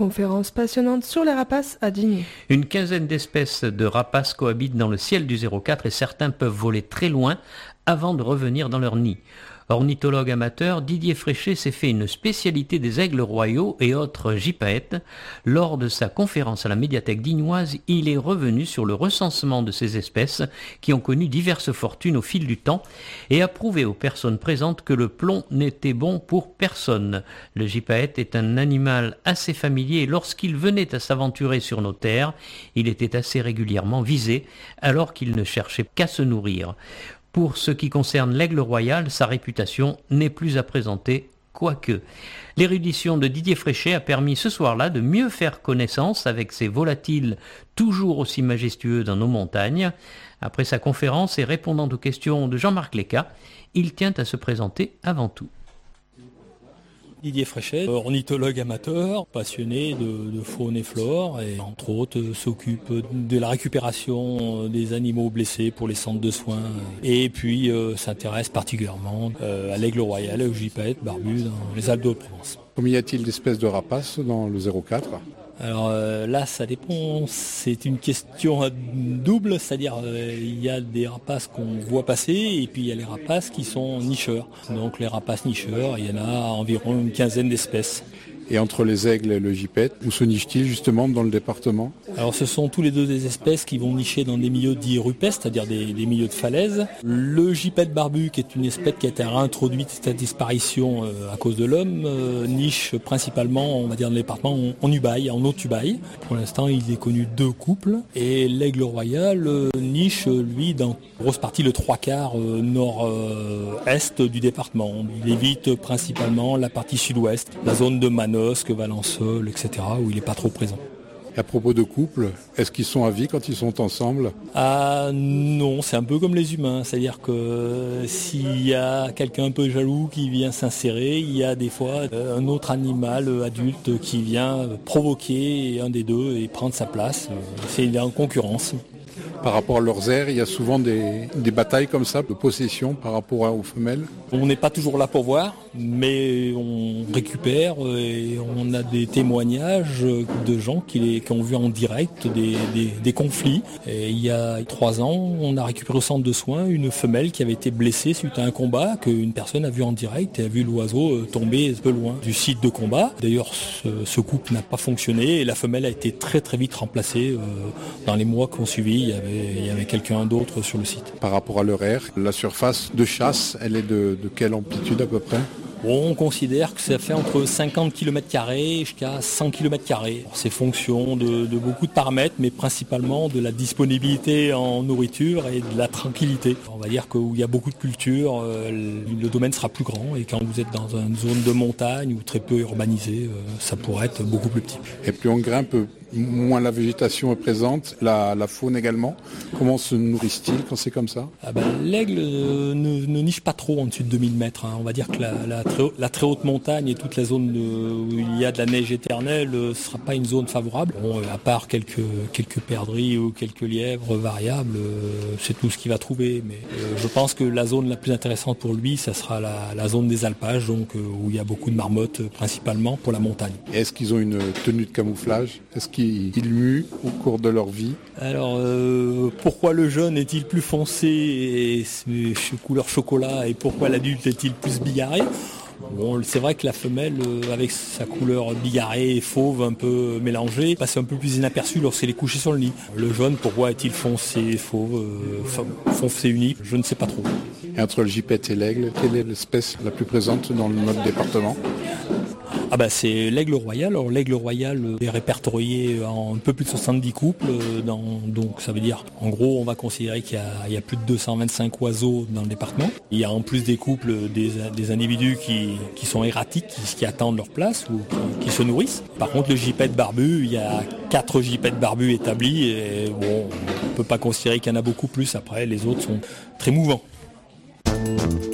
Conférence passionnante sur les rapaces à Digne. Une quinzaine d'espèces de rapaces cohabitent dans le ciel du 04 et certains peuvent voler très loin avant de revenir dans leur nid. Ornithologue amateur, Didier Fréchet s'est fait une spécialité des aigles royaux et autres gypaètes. Lors de sa conférence à la médiathèque dignoise, il est revenu sur le recensement de ces espèces qui ont connu diverses fortunes au fil du temps et a prouvé aux personnes présentes que le plomb n'était bon pour personne. Le gypaète est un animal assez familier et lorsqu'il venait à s'aventurer sur nos terres, il était assez régulièrement visé alors qu'il ne cherchait qu'à se nourrir. Pour ce qui concerne l'aigle royal, sa réputation n'est plus à présenter, quoique. L'érudition de Didier Fréchet a permis ce soir-là de mieux faire connaissance avec ces volatiles toujours aussi majestueux dans nos montagnes. Après sa conférence et répondant aux questions de Jean-Marc Léca, il tient à se présenter avant tout. Didier Fréchet, ornithologue amateur, passionné de faune et flore et entre autres s'occupe de la récupération des animaux blessés pour les centres de soins et puis s'intéresse particulièrement à l'aigle royal et au gypaète barbu dans les Alpes-de-Haute-Provence. Combien y a-t-il d'espèces de rapaces dans le 04 ? Alors là, ça dépend, c'est une question double, c'est-à-dire il y a des rapaces qu'on voit passer et puis il y a les rapaces qui sont nicheurs. Donc les rapaces nicheurs, il y en a environ une quinzaine d'espèces. Et entre les aigles et le gypaète, où se niche-t-il justement dans le département ? Alors ce sont tous les deux des espèces qui vont nicher dans des milieux dits rupestres, c'est-à-dire des milieux de falaises. Le gypaète barbu, qui est une espèce qui a été réintroduite à disparition à cause de l'homme, niche principalement, on va dire, dans le département en Ubaye, en Haute-Ubaye. Pour l'instant, il est connu 2 couples. Et l'aigle royal niche, lui, dans grosse partie le 3/4 nord-est du département. Il évite principalement la partie sud-ouest, la zone de Manosque, Valençol, etc., où il n'est pas trop présent. Et à propos de couples, est-ce qu'ils sont à vie quand ils sont ensemble ? Ah non, c'est un peu comme les humains, c'est-à-dire que s'il y a quelqu'un un peu jaloux qui vient s'insérer, il y a des fois un autre animal adulte qui vient provoquer un des deux et prendre sa place. C'est en concurrence. Par rapport à leurs aires, il y a souvent des batailles comme ça, de possession par rapport aux femelles. On n'est pas toujours là pour voir, mais on récupère et on a des témoignages de gens qui ont vu en direct des conflits. Et il y a 3 ans, on a récupéré au centre de soins une femelle qui avait été blessée suite à un combat qu'une personne a vu en direct et a vu l'oiseau tomber un peu loin du site de combat. D'ailleurs, ce couple n'a pas fonctionné et la femelle a été très très vite remplacée dans les mois qui ont suivi. Il y avait quelqu'un d'autre sur le site. Par rapport à leur aire, la surface de chasse, elle est de quelle amplitude à peu près ? Bon, on considère que ça fait entre 50 km² jusqu'à 100 km². C'est fonction de beaucoup de paramètres, mais principalement de la disponibilité en nourriture et de la tranquillité. On va dire que où il y a beaucoup de culture, le domaine sera plus grand et quand vous êtes dans une zone de montagne ou très peu urbanisée, ça pourrait être beaucoup plus petit. Et plus on grimpe, moins la végétation est présente, la faune également. Comment se nourrissent-ils quand c'est comme ça ? L'aigle ne niche pas trop en dessus de 2000 mètres. On va dire que la très haute montagne et toute la zone où il y a de la neige éternelle ne sera pas une zone favorable. Bon, à part quelques perdrix ou quelques lièvres variables, c'est tout ce qu'il va trouver. Mais je pense que la zone la plus intéressante pour lui, ça sera la zone des alpages, donc où il y a beaucoup de marmottes principalement pour la montagne. Est-ce qu'ils ont une tenue de camouflage ? Est-ce qu'ils muent au cours de leur vie ? Alors, pourquoi le jeune est-il plus foncé et couleur chocolat et pourquoi l'adulte est-il plus bigarré ? Bon, c'est vrai que la femelle, avec sa couleur bigarrée et fauve un peu mélangée, passe un peu plus inaperçue lorsqu'elle est couchée sur le nid. Le jaune, pourquoi est-il foncé, fauve, foncé unique ? Je ne sais pas trop. Et entre le gypaète et l'aigle, quelle est l'espèce la plus présente dans notre département ? C'est l'aigle royal. Alors l'aigle royal est répertorié en un peu plus de 70 couples. Donc ça veut dire, en gros, on va considérer qu'il y a plus de 225 oiseaux dans le département. Il y a en plus des couples des individus qui sont erratiques, qui attendent leur place ou qui se nourrissent. Par contre, le gypaète barbu, il y a 4 gypaètes barbus établis. Et bon, on ne peut pas considérer qu'il y en a beaucoup plus. Après, les autres sont très mouvants.